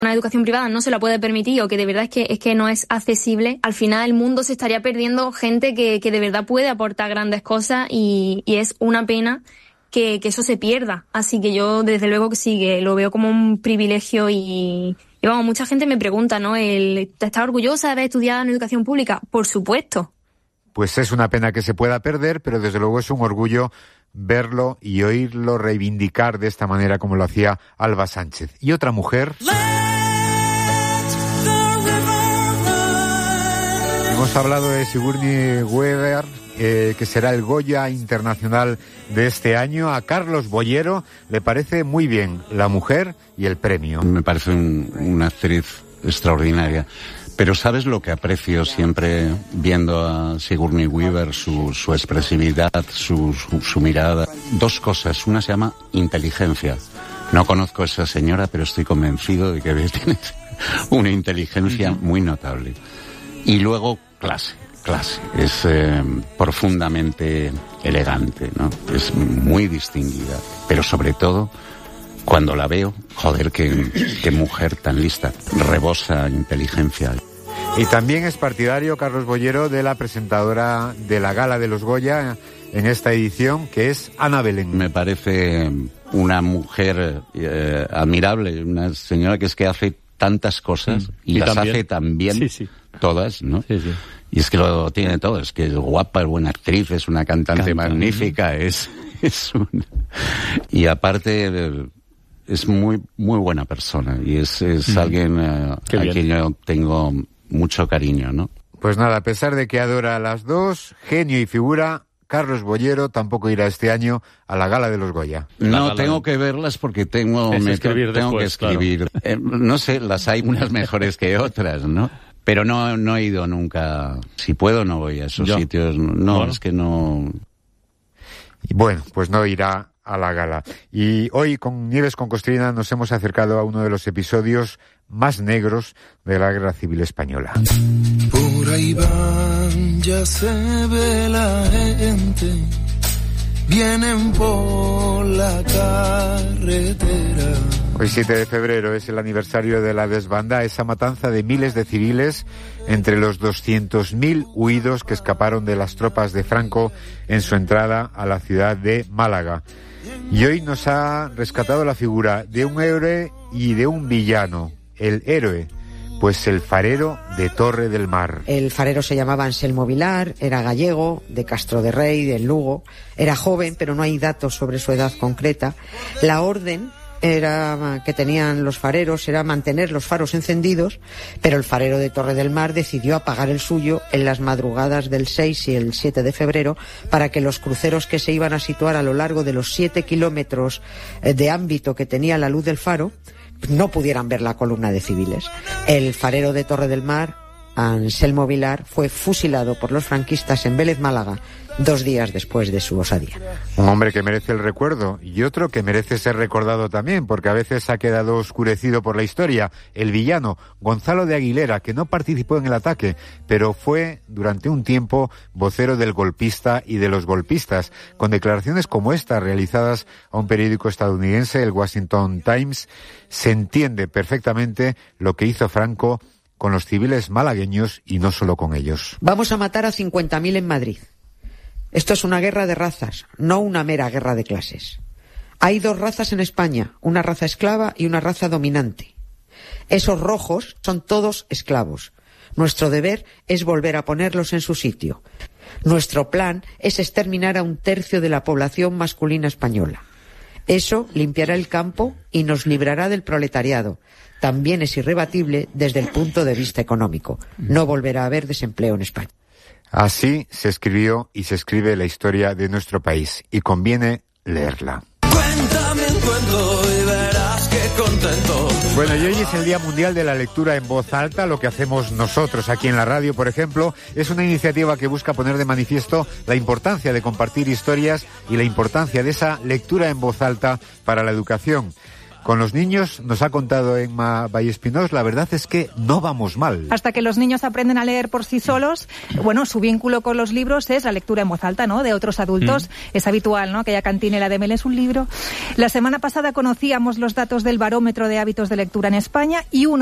una educación privada no se la puede permitir o que de verdad es que no es accesible, al final el mundo se estaría perdiendo gente que de verdad puede aportar grandes cosas y es una pena que eso se pierda. Así que yo desde luego que sí, que lo veo como un privilegio y vamos, mucha gente me pregunta, ¿no? ¿Te estás orgullosa de haber estudiado en educación pública? Por supuesto. Pues es una pena que se pueda perder, pero desde luego es un orgullo verlo y oírlo reivindicar de esta manera como lo hacía Alba Sánchez. Y otra mujer... Hemos hablado de Sigourney Weaver, que será el Goya Internacional de este año. A Carlos Bollero le parece muy bien La mujer y el premio. Me parece una actriz extraordinaria. Pero ¿sabes lo que aprecio siempre viendo a Sigourney Weaver? Su expresividad, su mirada. Dos cosas. Una se llama inteligencia. No conozco a esa señora, pero estoy convencido de que tiene una inteligencia muy notable. Y luego clase. Es profundamente elegante, ¿no? Es muy distinguida. Pero sobre todo, cuando la veo, joder, qué mujer tan lista. Rebosa inteligencia. Y también es partidario, Carlos Bollero, de la presentadora de la Gala de los Goya en esta edición, que es Ana Belén. Me parece una mujer admirable, una señora que hace tantas cosas y las también hace tan bien, sí. Todas, ¿no? Sí. Y es que lo tiene todo, es que es guapa, es buena actriz, es una cantante magnífica, y aparte es muy muy buena persona y es alguien a quien yo tengo mucho cariño, ¿no? Pues nada, a pesar de que adora a las dos, genio y figura, Carlos Bollero tampoco irá este año a la Gala de los Goya. No, tengo que verlas porque tengo que escribir. Claro. No sé, las hay unas mejores que otras, ¿no? Pero no he ido nunca. Si puedo, no voy a esos sitios. No, es que no... Y bueno, pues no irá a la gala. Y hoy con Nieves con Costrina nos hemos acercado a uno de los episodios más negros de la Guerra Civil Española. Por ahí van, ya se ve la gente, vienen por la carretera. Hoy 7 de febrero es el aniversario de la desbandada, esa matanza de miles de civiles entre los 200.000 huidos que escaparon de las tropas de Franco en su entrada a la ciudad de Málaga. Y hoy nos ha rescatado la figura de un héroe y de un villano. El héroe, pues el farero de Torre del Mar. El farero se llamaba Anselmo Vilar, era gallego, de Castro de Rey, de Lugo. Era joven, pero no hay datos sobre su edad concreta. La orden que tenían los fareros era mantener los faros encendidos, pero el farero de Torre del Mar decidió apagar el suyo en las madrugadas del 6 y el 7 de febrero para que los cruceros que se iban a situar a lo largo de los 7 kilómetros de ámbito que tenía la luz del faro no pudieran ver la columna de civiles. El farero de Torre del Mar, Anselmo Vilar, fue fusilado por los franquistas en Vélez, Málaga, 2 días después de su osadía. Un hombre que merece el recuerdo y otro que merece ser recordado también, porque a veces ha quedado oscurecido por la historia. El villano, Gonzalo de Aguilera, que no participó en el ataque, pero fue durante un tiempo vocero del golpista y de los golpistas. Con declaraciones como esta realizadas a un periódico estadounidense, el Washington Times, se entiende perfectamente lo que hizo Franco con los civiles malagueños y no solo con ellos. Vamos a matar a 50.000 en Madrid. Esto es una guerra de razas, no una mera guerra de clases. Hay 2 razas en España, una raza esclava y una raza dominante. Esos rojos son todos esclavos. Nuestro deber es volver a ponerlos en su sitio. Nuestro plan es exterminar a 1/3 de la población masculina española. Eso limpiará el campo y nos librará del proletariado. También es irrebatible desde el punto de vista económico. No volverá a haber desempleo en España. Así se escribió y se escribe la historia de nuestro país, y conviene leerla. Cuéntame un cuento y verás qué contento. Bueno, y hoy es el Día Mundial de la Lectura en Voz Alta. Lo que hacemos nosotros aquí en la radio, por ejemplo, es una iniciativa que busca poner de manifiesto la importancia de compartir historias y la importancia de esa lectura en voz alta para la educación. Con los niños, nos ha contado Emma Vallespinós, la verdad es que no vamos mal. Hasta que los niños aprenden a leer por sí solos, bueno, su vínculo con los libros es la lectura en voz alta, ¿no?, de otros adultos. Es habitual, ¿no?, aquella cantinela de me lees un libro. La semana pasada conocíamos los datos del barómetro de hábitos de lectura en España y uno